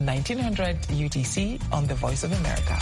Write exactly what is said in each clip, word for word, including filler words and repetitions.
nineteen hundred U T C on the Voice of America.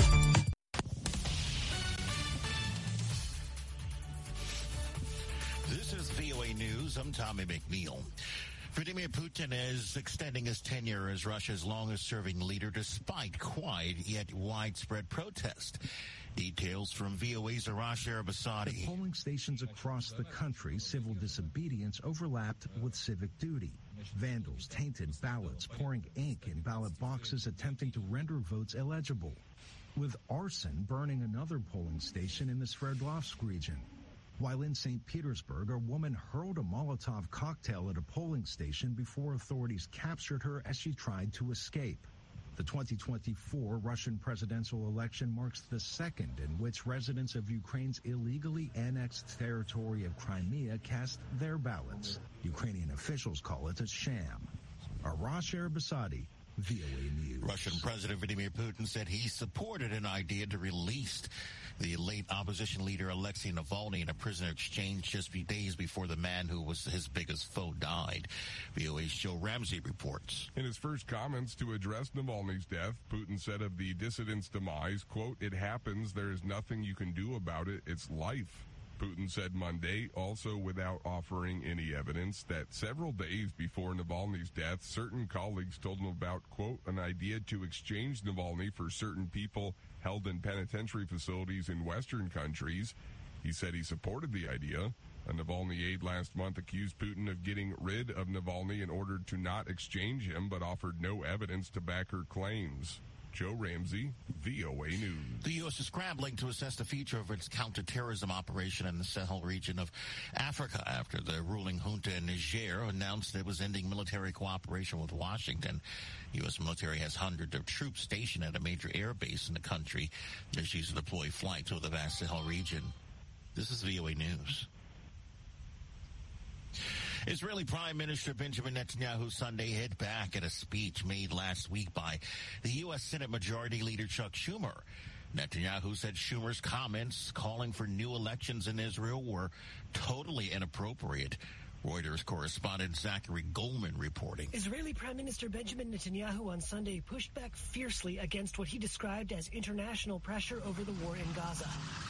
This is V O A News. I'm Tommy McNeil. Vladimir Putin is extending his tenure as Russia's longest-serving leader despite quiet yet widespread protest. Details from V O A's Arash Arabasadi. At polling stations across the country, civil disobedience overlapped with civic duty. Vandals tainted ballots, pouring ink in ballot boxes, attempting to render votes illegible, with arson burning another polling station in the Sverdlovsk region. While in Saint Petersburg, a woman hurled a Molotov cocktail at a polling station before authorities captured her as she tried to escape. The twenty twenty-four Russian presidential election marks the second in which residents of Ukraine's illegally annexed territory of Crimea cast their ballots. Ukrainian officials call it a sham. Arash Arabasadi, V O A News. Russian President Vladimir Putin said he supported an idea to release the late opposition leader Alexei Navalny in a prisoner exchange just few days before the man who was his biggest foe died. V O A's Joe Ramsey reports. In his first comments to address Navalny's death, Putin said of the dissident's demise, quote, "It happens. There is nothing you can do about it. It's life." Putin said Monday, also without offering any evidence, that several days before Navalny's death, certain colleagues told him about, quote, an idea to exchange Navalny for certain people held in penitentiary facilities in Western countries. He said he supported the idea. A Navalny aide last month accused Putin of getting rid of Navalny in order to not exchange him, but offered no evidence to back her claims. Joe Ramsey, V O A News. The U S is scrambling to assess the future of its counterterrorism operation in the Sahel region of Africa after the ruling junta in Niger announced it was ending military cooperation with Washington. U S military has hundreds of troops stationed at a major air base in the country as used to deploy flights over the vast Sahel region. This is V O A News. Israeli Prime Minister Benjamin Netanyahu Sunday hit back at a speech made last week by the U S Senate Majority Leader Chuck Schumer. Netanyahu said Schumer's comments calling for new elections in Israel were totally inappropriate. Reuters correspondent Zachary Goldman reporting. Israeli Prime Minister Benjamin Netanyahu on Sunday pushed back fiercely against what he described as international pressure over the war in Gaza.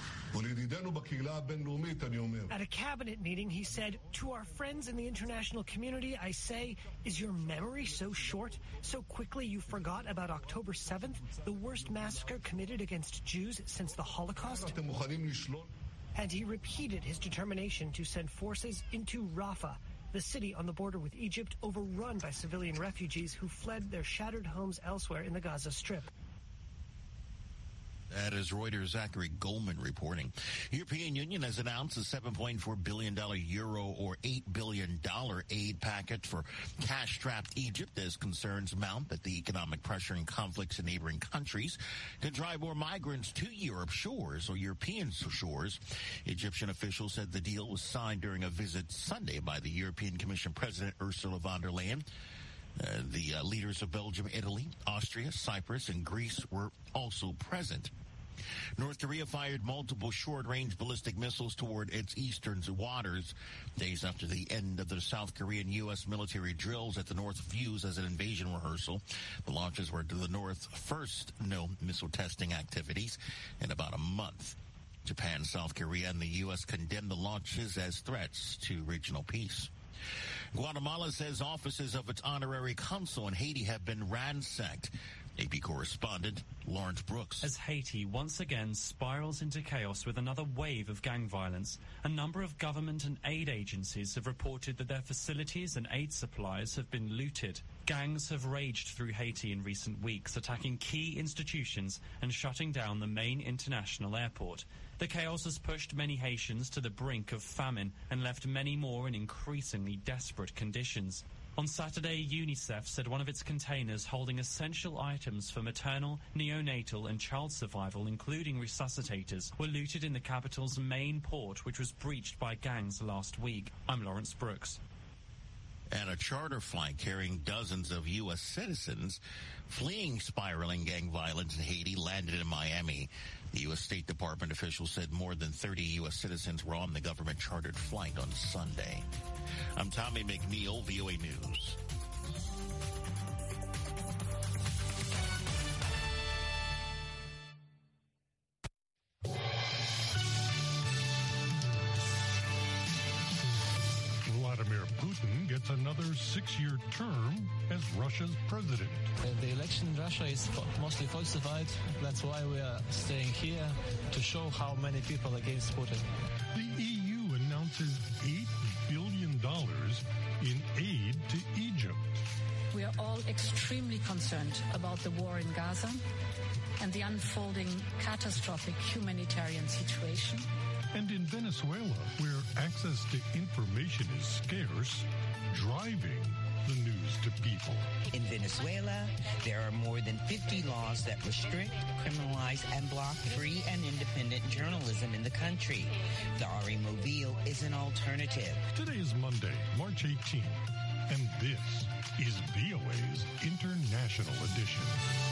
At a cabinet meeting, he said, "To our friends in the international community, I say, is your memory so short? So quickly you forgot about October seventh, the worst massacre committed against Jews since the Holocaust?" And he repeated his determination to send forces into Rafah, the city on the border with Egypt, overrun by civilian refugees who fled their shattered homes elsewhere in the Gaza Strip. That is Reuters' Zachary Goldman reporting. European Union has announced a seven point four billion dollars euro or eight billion dollars aid package for cash-strapped Egypt as concerns mount that the economic pressure and conflicts in neighboring countries can drive more migrants to Europe's shores or European shores. Egyptian officials said the deal was signed during a visit Sunday by the European Commission President Ursula von der Leyen. Uh, the uh, leaders of Belgium, Italy, Austria, Cyprus, and Greece were also present. North Korea fired multiple short-range ballistic missiles toward its eastern waters days after the end of the South Korean U S military drills at the North views as an invasion rehearsal. The launches were to the North's first no missile testing activities in about a month. Japan, South Korea, and the U S condemned the launches as threats to regional peace. Guatemala says offices of its honorary consul in Haiti have been ransacked. A P correspondent Lawrence Brooks. As Haiti once again spirals into chaos with another wave of gang violence, a number of government and aid agencies have reported that their facilities and aid supplies have been looted. Gangs have raged through Haiti in recent weeks, attacking key institutions and shutting down the main international airport. The chaos has pushed many Haitians to the brink of famine and left many more in increasingly desperate conditions. On Saturday, UNICEF said one of its containers holding essential items for maternal, neonatal and child survival, including resuscitators, were looted in the capital's main port, which was breached by gangs last week. I'm Lawrence Brooks. And a charter flight carrying dozens of U S citizens fleeing spiraling gang violence in Haiti landed in Miami. The U S State Department officials said more than thirty U S citizens were on the government-chartered flight on Sunday. I'm Tommy McNeil, V O A News. Vladimir Putin gets another six-year term as Russia's president. The election in Russia is mostly falsified. That's why we are staying here, to show how many people are against Putin. The E U announces eight billion dollars in aid to Egypt. We are all extremely concerned about the war in Gaza and the unfolding catastrophic humanitarian situation. And in Venezuela, where access to information is scarce, driving the news to people. In Venezuela, there are more than fifty laws that restrict, criminalize, and block free and independent journalism in the country. The Ari Mobile is an alternative. Today is Monday, March eighteenth, and this is V O A's International Edition.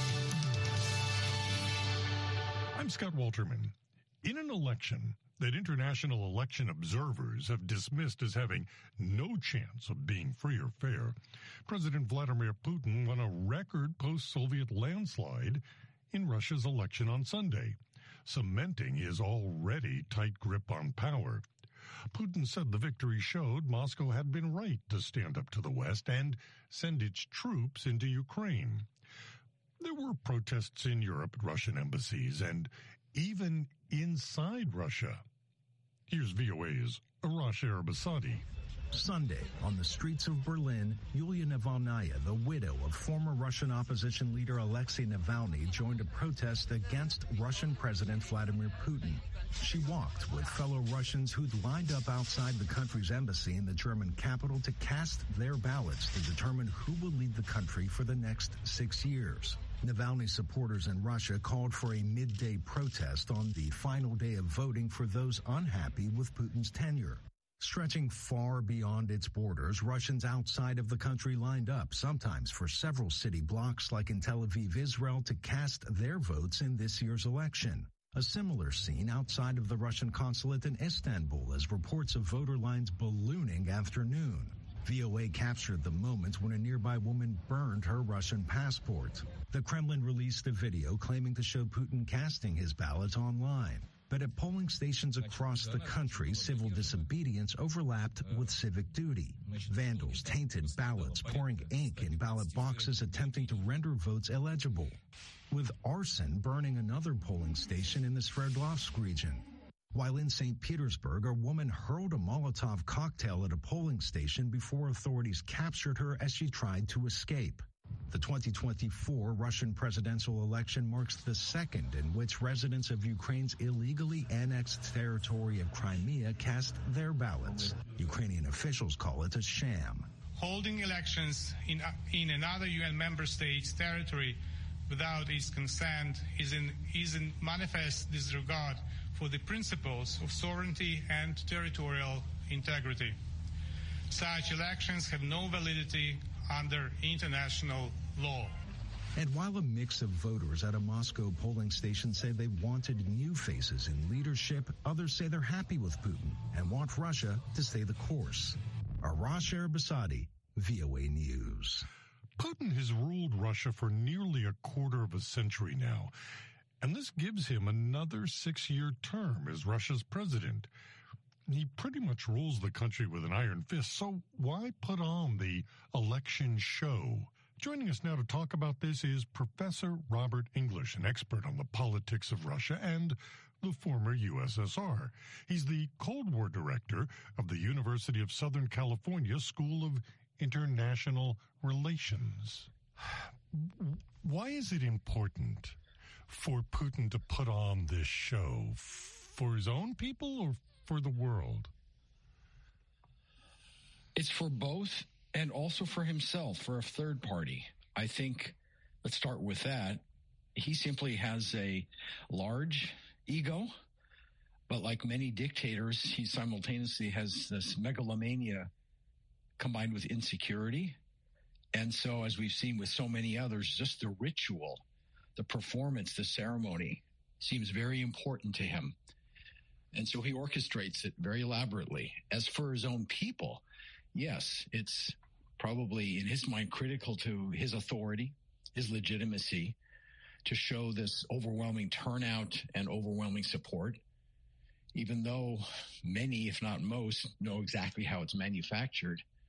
I'm Scott Walterman. In an election that international election observers have dismissed as having no chance of being free or fair, President Vladimir Putin won a record post-Soviet landslide in Russia's election on Sunday, cementing his already tight grip on power. Putin said the victory showed Moscow had been right to stand up to the West and send its troops into Ukraine. There were protests in Europe at Russian embassies and even inside Russia. Here's V O A's Arash Arabasadi. Sunday, on the streets of Berlin, Yulia Navalnaya, the widow of former Russian opposition leader Alexei Navalny, joined a protest against Russian President Vladimir Putin. She walked with fellow Russians who'd lined up outside the country's embassy in the German capital to cast their ballots to determine who will lead the country for the next six years. Navalny supporters in Russia called for a midday protest on the final day of voting for those unhappy with Putin's tenure. Stretching far beyond its borders, Russians outside of the country lined up, sometimes for several city blocks like in Tel Aviv, Israel, to cast their votes in this year's election. A similar scene outside of the Russian consulate in Istanbul as reports of voter lines ballooning after noon. V O A captured the moment when a nearby woman burned her Russian passport. The Kremlin released a video claiming to show Putin casting his ballot online. But at polling stations across the country, civil disobedience overlapped with civic duty. Vandals tainted ballots, pouring ink in ballot boxes, attempting to render votes illegible, with arson burning another polling station in the Sverdlovsk region. While in Saint Petersburg, a woman hurled a Molotov cocktail at a polling station before authorities captured her as she tried to escape. The twenty twenty-four Russian presidential election marks the second in which residents of Ukraine's illegally annexed territory of Crimea cast their ballots. Ukrainian officials call it a sham. Holding elections in, in another U N member state's territory without its consent is in, is in manifest disregard for the principles of sovereignty and territorial integrity. Such elections have no validity under international law. And while a mix of voters at a Moscow polling station say they wanted new faces in leadership, others say they're happy with Putin and want Russia to stay the course. Arash Arabasadi, V O A News. Putin has ruled Russia for nearly a quarter of a century now, and this gives him another six-year term as Russia's president. He pretty much rules the country with an iron fist, so why put on the election show? Joining us now to talk about this is Professor Robert English, an expert on the politics of Russia and the former U S S R. He's the Cold War director of the University of Southern California School of International Relations. Why is it important for Putin to put on this show? For his own people or for the world? It's for both, and also for himself, for a third party. I think, let's start with that. He simply has a large ego, but like many dictators, he simultaneously has this megalomania combined with insecurity. And so, as we've seen with so many others, just the ritual, the performance, the ceremony seems very important to him. And so he orchestrates it very elaborately. As for his own people, yes, it's probably in his mind critical to his authority, his legitimacy, to show this overwhelming turnout and overwhelming support, even though many, if not most, know exactly how it's manufactured.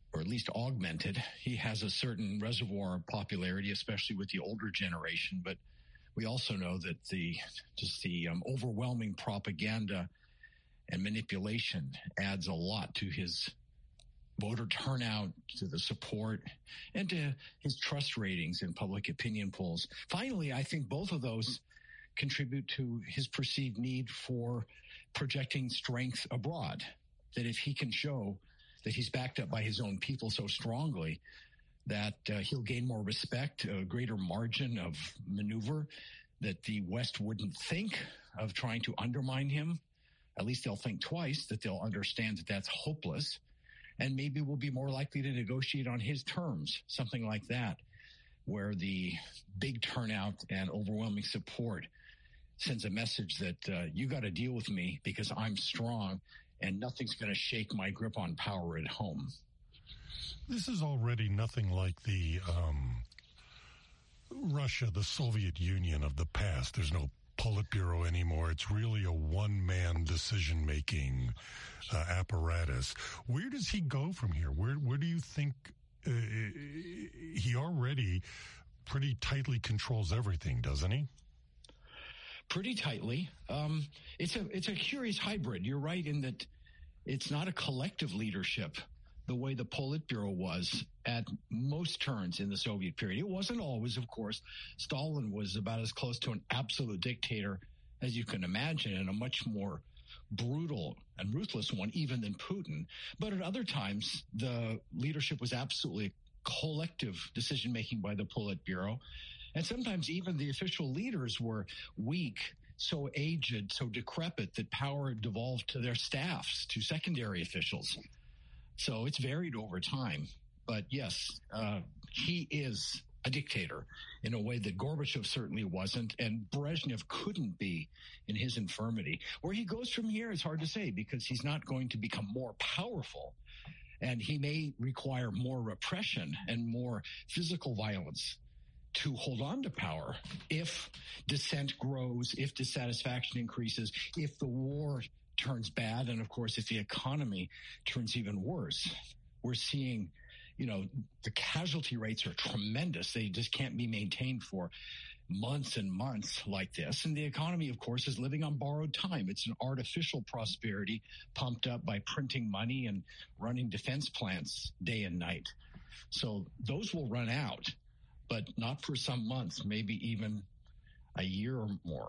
or at least augmented. He has a certain reservoir of popularity, especially with the older generation. But we also know that the just the um, overwhelming propaganda and manipulation adds a lot to his voter turnout, to the support, and to his trust ratings in public opinion polls. Finally, I think both of those contribute to his perceived need for projecting strength abroad, that if he can show that he's backed up by his own people so strongly that uh, he'll gain more respect, a greater margin of maneuver, that the West wouldn't think of trying to undermine him. At least they'll think twice, that they'll understand that that's hopeless, and maybe we'll be more likely to negotiate on his terms, something like that, where the big turnout and overwhelming support sends a message that uh, you got to deal with me because I'm strong and nothing's going to shake my grip on power at home. This is already nothing like the um, Russia, the Soviet Union of the past. There's no Politburo anymore. It's really a one-man decision-making uh, apparatus. Where does he go from here? Where where do you think uh, he already pretty tightly controls everything, doesn't he? Pretty tightly. Um, it's a it's a curious hybrid. You're right in that it's not a collective leadership the way the Politburo was at most turns in the Soviet period. It wasn't always, of course. Stalin was about as close to an absolute dictator as you can imagine, and a much more brutal and ruthless one even than Putin. But at other times, the leadership was absolutely collective decision-making by the Politburo. And sometimes even the official leaders were weak, so aged, so decrepit that power devolved to their staffs, to secondary officials. So it's varied over time. But yes, uh, he is a dictator in a way that Gorbachev certainly wasn't, and Brezhnev couldn't be in his infirmity. Where he goes from here is hard to say, because he's not going to become more powerful, and he may require more repression and more physical violence to hold on to power if dissent grows, if dissatisfaction increases, if the war turns bad, and of course, if the economy turns even worse. We're seeing, you know, the casualty rates are tremendous. They just can't be maintained for months and months like this. And the economy, of course, is living on borrowed time. It's an artificial prosperity pumped up by printing money and running defense plants day and night. So those will run out, but not for some months, maybe even a year or more.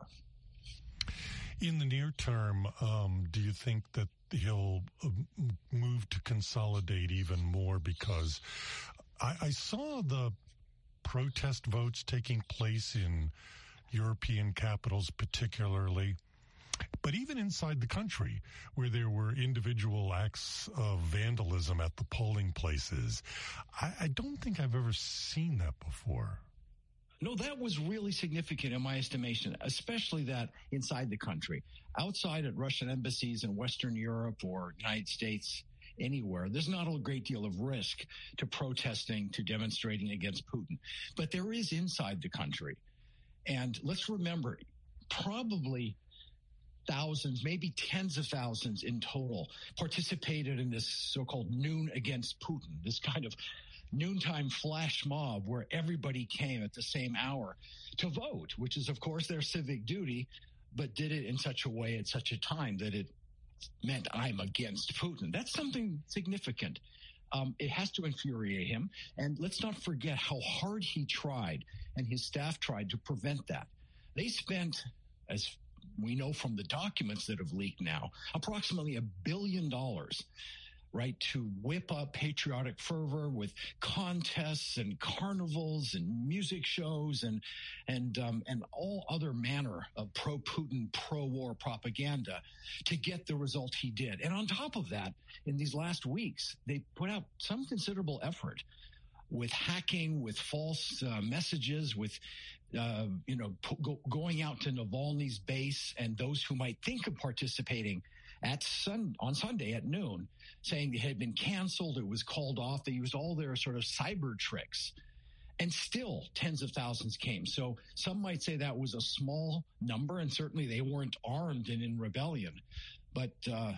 In the near term, um, do you think that he'll uh, move to consolidate even more? Because I, I saw the protest votes taking place in European capitals particularly, but even inside the country, where there were individual acts of vandalism at the polling places. I, I don't think I've ever seen that before. No, that was really significant in my estimation, especially that inside the country. Outside at Russian embassies in Western Europe or United States, anywhere, there's not a great deal of risk to protesting, to demonstrating against Putin. But there is inside the country. And let's remember, probably thousands, maybe tens of thousands in total participated in this so-called noon against Putin, this kind of noontime flash mob where everybody came at the same hour to vote, which is, of course, their civic duty, but did it in such a way at such a time that it meant I'm against Putin. That's something significant. Um, it has to infuriate him. And let's not forget how hard he tried and his staff tried to prevent that. They spent, as we know from the documents that have leaked now, approximately a billion dollars right, to whip up patriotic fervor with contests and carnivals and music shows and and um, and all other manner of pro-Putin, pro-war propaganda to get the result he did. And on top of that, in these last weeks, they put out some considerable effort with hacking, with false uh, messages, with uh, you know go, going out to Navalny's base and those who might think of participating at sun on Sunday at noon, saying it had been canceled, it was called off. They used all their sort of cyber tricks, and still tens of thousands came. So some might say that was a small number, and certainly they weren't armed and in rebellion. But uh,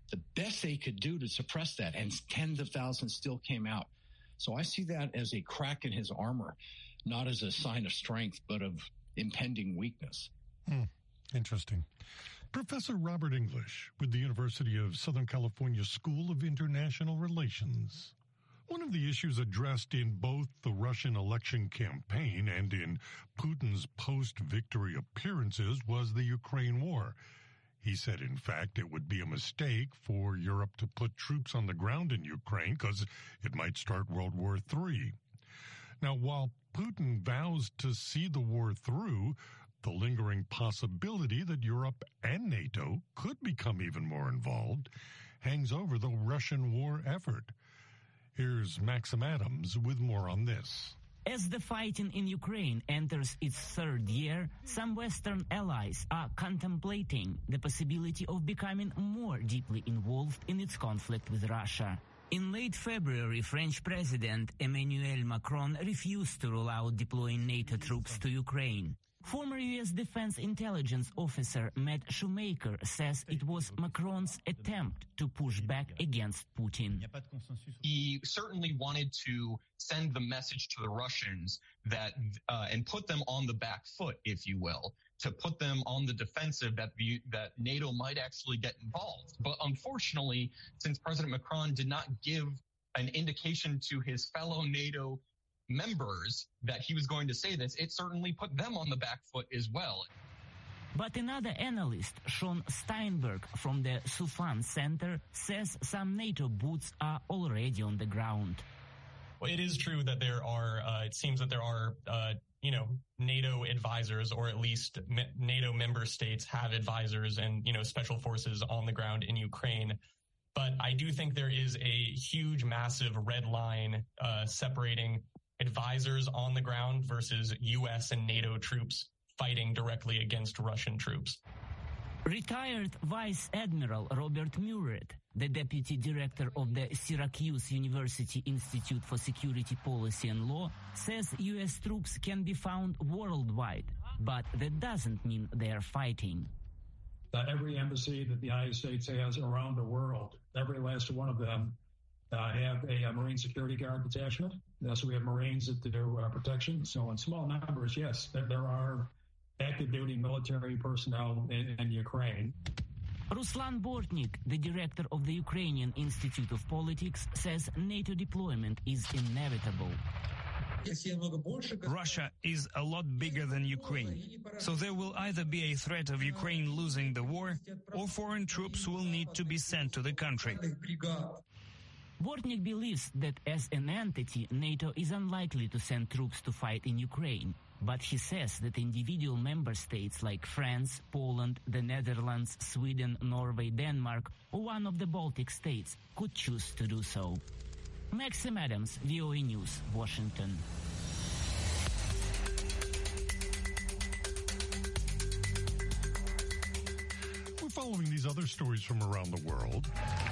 the best they could do to suppress that, and tens of thousands still came out. So I see that as a crack in his armor, not as a sign of strength, but of impending weakness. Hmm. Interesting. Professor Robert English with the University of Southern California School of International Relations. One of the issues addressed in both the Russian election campaign and in Putin's post-victory appearances was the Ukraine war. He said, in fact, it would be a mistake for Europe to put troops on the ground in Ukraine because it might start World War Three. Now, while Putin vows to see the war through, the lingering possibility that Europe and NATO could become even more involved hangs over the Russian war effort. Here's Maxim Adams with more on this. As the fighting in Ukraine enters its third year, some Western allies are contemplating the possibility of becoming more deeply involved in its conflict with Russia. In late February, French President Emmanuel Macron refused to rule out deploying NATO troops to Ukraine. Former U S Defense Intelligence Officer Matt Shoemaker says it was Macron's attempt to push back against Putin. He certainly wanted to send the message to the Russians that uh, and put them on the back foot, if you will, to put them on the defensive that the, that NATO might actually get involved. But unfortunately, since President Macron did not give an indication to his fellow NATO members that he was going to say this, it certainly put them on the back foot as well. But another analyst, Sean Steinberg from the Sufan Center, says some NATO boots are already on the ground. Well, it is true that there are, uh, it seems that there are, uh, you know, NATO advisors, or at least me- NATO member states have advisors and, you know, special forces on the ground in Ukraine. But I do think there is a huge, massive red line uh, separating advisors on the ground versus U S and NATO troops fighting directly against Russian troops. Retired Vice Admiral Robert Muret, the deputy director of the Syracuse University Institute for Security Policy and Law, says U S troops can be found worldwide, but that doesn't mean they're fighting. Uh, every embassy that the United States has around the world, every last one of them uh, have a, a Marine Security Guard detachment. Uh, so we have Marines that do uh, protection. So in small numbers, yes, there, there are active duty military personnel in, in Ukraine. Ruslan Bortnik, the director of the Ukrainian Institute of Politics, says NATO deployment is inevitable. Russia is a lot bigger than Ukraine, so there will either be a threat of Ukraine losing the war, or foreign troops will need to be sent to the country. Bortnik believes that as an entity, NATO is unlikely to send troops to fight in Ukraine. But he says that individual member states like France, Poland, the Netherlands, Sweden, Norway, Denmark, or one of the Baltic states could choose to do so. Maxim Adams, V O A News, Washington. We're following these other stories from around the world.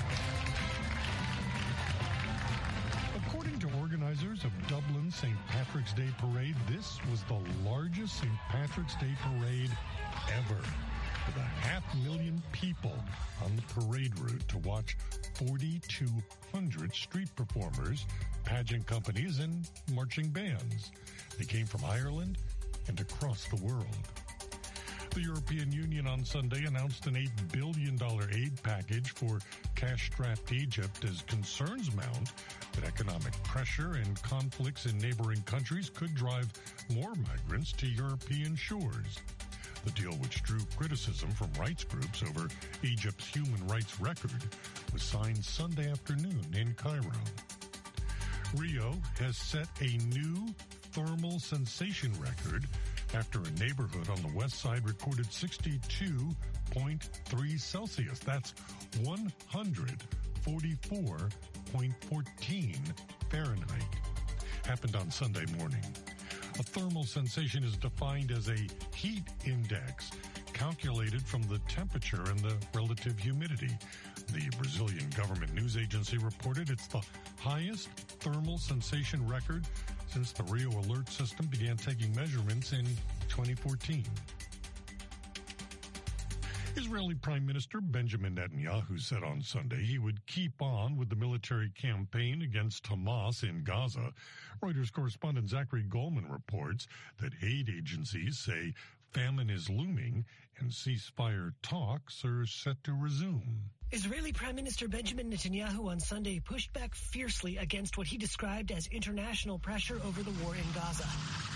According to organizers of Dublin's Saint Patrick's Day Parade, this was the largest Saint Patrick's Day parade ever, with a half million people on the parade route to watch forty-two hundred street performers, pageant companies, and marching bands. They came from Ireland and across the world. The European Union on Sunday announced an eight billion dollars aid package for cash-strapped Egypt as concerns mount that economic pressure and conflicts in neighboring countries could drive more migrants to European shores. The deal, which drew criticism from rights groups over Egypt's human rights record, was signed Sunday afternoon in Cairo. Rio has set a new thermal sensation record after a neighborhood on the west side recorded sixty-two point three Celsius. That's one hundred forty-four point one four Fahrenheit. Happened on Sunday morning. A thermal sensation is defined as a heat index calculated from the temperature and the relative humidity. The Brazilian government news agency reported it's the highest thermal sensation record since the Rio Alert System began taking measurements in twenty fourteen. Israeli Prime Minister Benjamin Netanyahu said on Sunday he would keep on with the military campaign against Hamas in Gaza. Reuters correspondent Zachary Goldman reports that aid agencies say famine is looming and ceasefire talks are set to resume. Israeli Prime Minister Benjamin Netanyahu on Sunday pushed back fiercely against what he described as international pressure over the war in Gaza.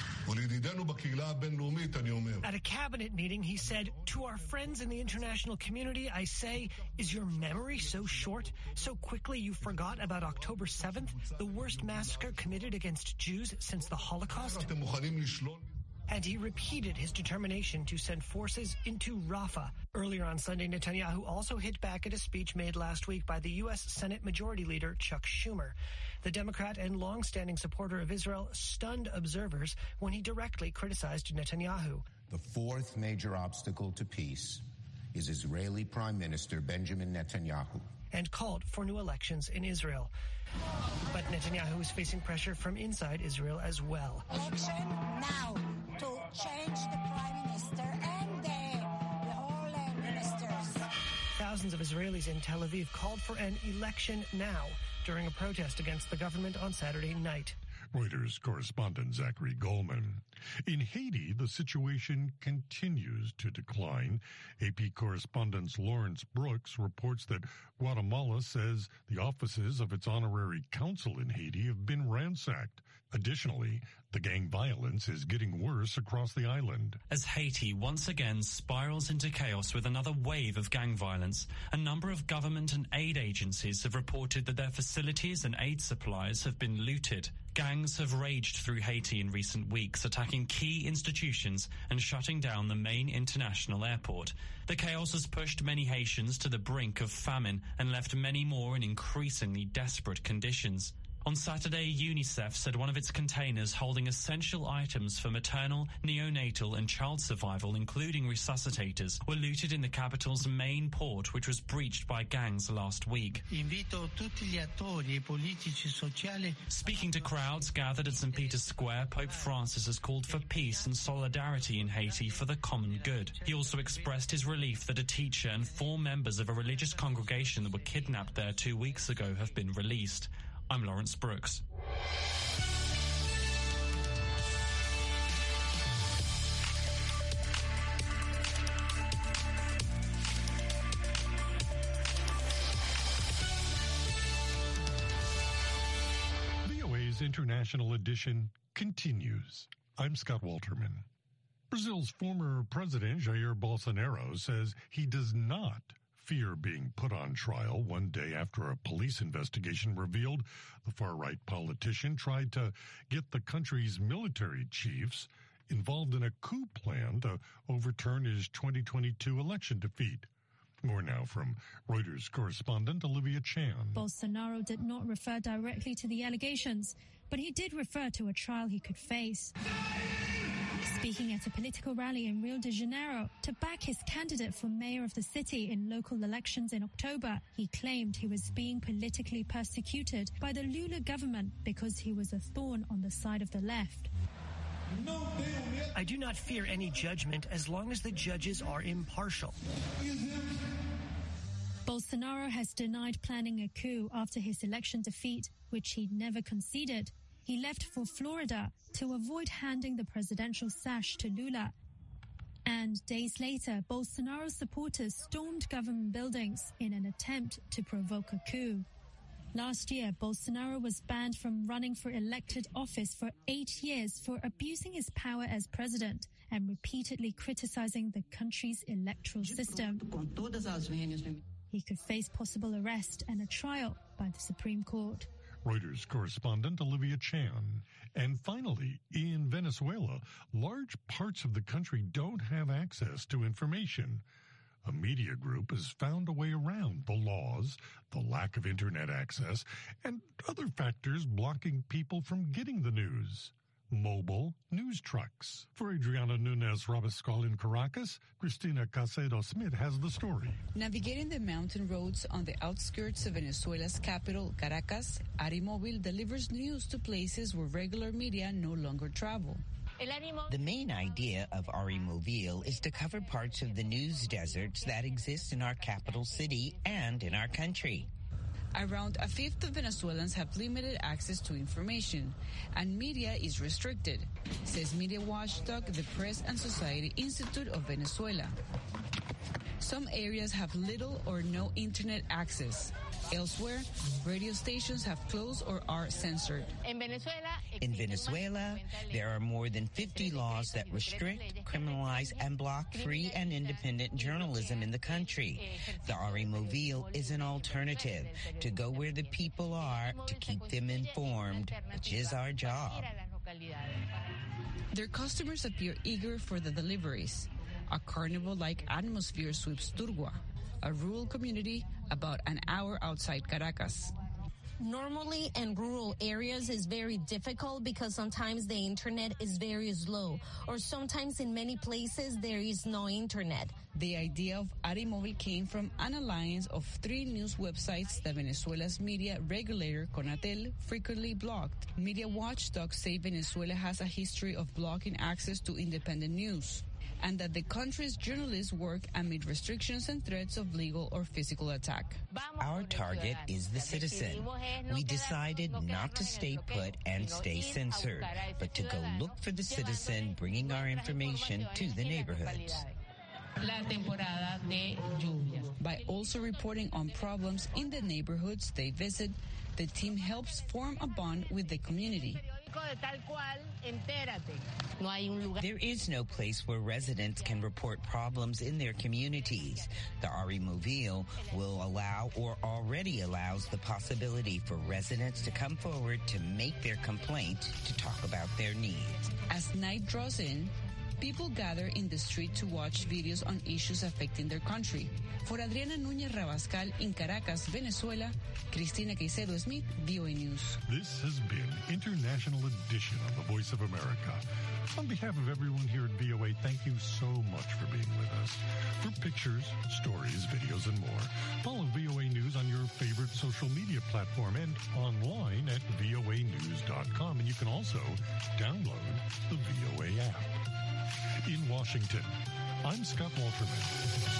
At a cabinet meeting, he said, "To our friends in the international community, I say, is your memory so short? So quickly you forgot about October seventh, the worst massacre committed against Jews since the Holocaust?" And he repeated his determination to send forces into Rafah. Earlier on Sunday, Netanyahu also hit back at a speech made last week by the U S Senate Majority Leader Chuck Schumer. The Democrat and long-standing supporter of Israel stunned observers when he directly criticized Netanyahu. The fourth major obstacle to peace is Israeli Prime Minister Benjamin Netanyahu. And called for new elections in Israel. But Netanyahu is facing pressure from inside Israel as well. Election now to change the Prime Minister and the, the whole uh, ministers. Thousands of Israelis in Tel Aviv called for an election now during a protest against the government on Saturday night. Reuters correspondent Zachary Goldman. In Haiti, the situation continues to decline. A P correspondent Lawrence Brooks reports that Guatemala says the offices of its honorary consul in Haiti have been ransacked. Additionally, the gang violence is getting worse across the island. As Haiti once again spirals into chaos with another wave of gang violence, a number of government and aid agencies have reported that their facilities and aid supplies have been looted. Gangs have raged through Haiti in recent weeks, attacking key institutions and shutting down the main international airport. The chaos has pushed many Haitians to the brink of famine and left many more in increasingly desperate conditions. On Saturday, UNICEF said one of its containers holding essential items for maternal, neonatal and child survival, including resuscitators, were looted in the capital's main port, which was breached by gangs last week. Speaking to crowds gathered at Saint Peter's Square, Pope Francis has called for peace and solidarity in Haiti for the common good. He also expressed his relief that a teacher and four members of a religious congregation that were kidnapped there two weeks ago have been released. I'm Lawrence Brooks. V O A's International Edition continues. I'm Scott Walterman. Brazil's former president, Jair Bolsonaro, says he does not fear being put on trial one day after a police investigation revealed the far-right politician tried to get the country's military chiefs involved in a coup plan to overturn his twenty twenty-two election defeat. More now from Reuters correspondent Olivia Chan. Bolsonaro did not refer directly to the allegations, but he did refer to a trial he could face. Speaking at a political rally in Rio de Janeiro to back his candidate for mayor of the city in local elections in October, he claimed he was being politically persecuted by the Lula government because he was a thorn on the side of the left. I do not fear any judgment as long as the judges are impartial. Bolsonaro has denied planning a coup after his election defeat, which he never conceded. He left for Florida to avoid handing the presidential sash to Lula. And days later, Bolsonaro's supporters stormed government buildings in an attempt to provoke a coup. Last year, Bolsonaro was banned from running for elected office for eight years for abusing his power as president and repeatedly criticizing the country's electoral system. He could face possible arrest and a trial by the Supreme Court. Reuters correspondent Olivia Chan. And finally, in Venezuela, large parts of the country don't have access to information. A media group has found a way around the laws, the lack of internet access, and other factors blocking people from getting the news. Mobile news trucks. For Adriana Nunez Rabascal in Caracas, Cristina Casedo-Smith has the story. Navigating the mountain roads on the outskirts of Venezuela's capital, Caracas, Arimóvil delivers news to places where regular media no longer travel. The main idea of Ari Movil is to cover parts of the news deserts that exist in our capital city and in our country. Around a fifth of Venezuelans have limited access to information, and media is restricted, says media watchdog the Press and Society Institute of Venezuela. Some areas have little or no internet access. Elsewhere, radio stations have closed or are censored. In Venezuela, there are more than fifty laws that restrict, criminalize, and block free and independent journalism in the country. The Ari Movil is an alternative to go where the people are, to keep them informed, which is our job. Their customers appear eager for the deliveries. A carnival-like atmosphere sweeps Turgua, a rural community about an hour outside Caracas. Normally in rural areas is very difficult because sometimes the internet is very slow, or sometimes in many places there is no internet. The idea of Ari Movil came from an alliance of three news websites that Venezuela's media regulator, CONATEL, frequently blocked. Media watchdogs say Venezuela has a history of blocking access to independent news, and that the country's journalists work amid restrictions and threats of legal or physical attack. Our target is the citizen. We decided not to stay put and stay censored, but to go look for the citizen, bringing our information to the neighborhoods. By also reporting on problems in the neighborhoods they visit, the team helps form a bond with the community. There is no place where residents can report problems in their communities. The Ari Movil will allow or already allows the possibility for residents to come forward to make their complaint, to talk about their needs. As night draws in, people gather in the street to watch videos on issues affecting their country. For Adriana Núñez Rabascal in Caracas, Venezuela, Cristina Caicedo Smith, V O A News. This has been International Edition of the Voice of America. On behalf of everyone here at V O A, thank you so much for being with us. For pictures, stories, videos, and more, follow V O A News on your favorite social media platform and online at V O A news dot com. And you can also download the V O A app. In Washington, I'm Scott Walterman.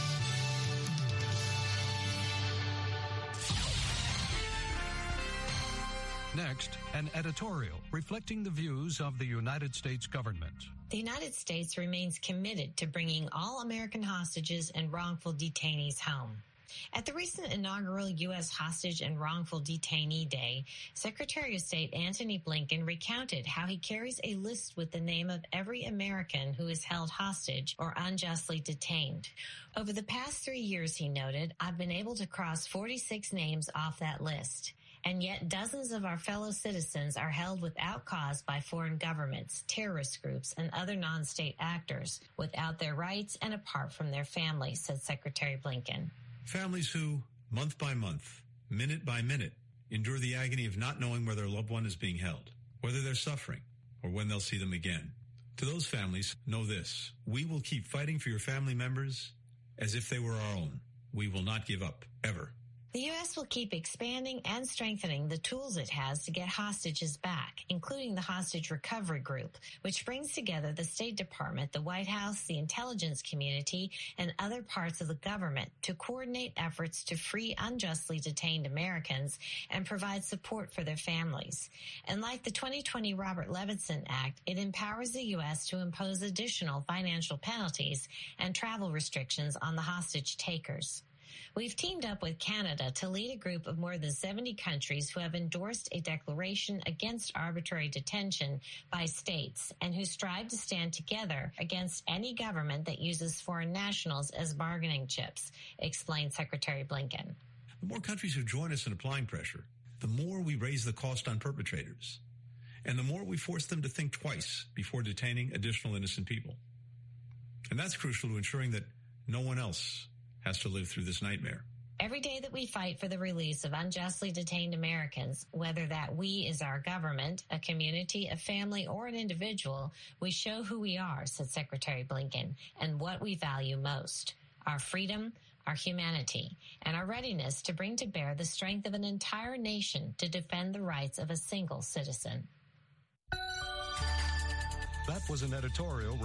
Next, an editorial reflecting the views of the United States government. The United States remains committed to bringing all American hostages and wrongful detainees home. At the recent inaugural U S Hostage and Wrongful Detainee Day, Secretary of State Antony Blinken recounted how he carries a list with the name of every American who is held hostage or unjustly detained. Over the past three years, he noted, I've been able to cross forty-six names off that list. And yet dozens of our fellow citizens are held without cause by foreign governments, terrorist groups, and other non-state actors without their rights and apart from their families, said Secretary Blinken. Families who, month by month, minute by minute, endure the agony of not knowing where their loved one is being held, whether they're suffering, or when they'll see them again. To those families, know this. We will keep fighting for your family members as if they were our own. We will not give up, ever. The U S will keep expanding and strengthening the tools it has to get hostages back, including the Hostage Recovery Group, which brings together the State Department, the White House, the intelligence community, and other parts of the government to coordinate efforts to free unjustly detained Americans and provide support for their families. And like the twenty twenty Robert Levinson Act, it empowers the U S to impose additional financial penalties and travel restrictions on the hostage takers. We've teamed up with Canada to lead a group of more than seventy countries who have endorsed a declaration against arbitrary detention by states and who strive to stand together against any government that uses foreign nationals as bargaining chips, explained Secretary Blinken. The more countries who join us in applying pressure, the more we raise the cost on perpetrators, and the more we force them to think twice before detaining additional innocent people. And that's crucial to ensuring that no one else has to live through this nightmare. Every day that we fight for the release of unjustly detained Americans, whether that we is our government, a community, a family, or an individual, we show who we are, said Secretary Blinken, and what we value most: our freedom, our humanity, and our readiness to bring to bear the strength of an entire nation to defend the rights of a single citizen. That was an editorial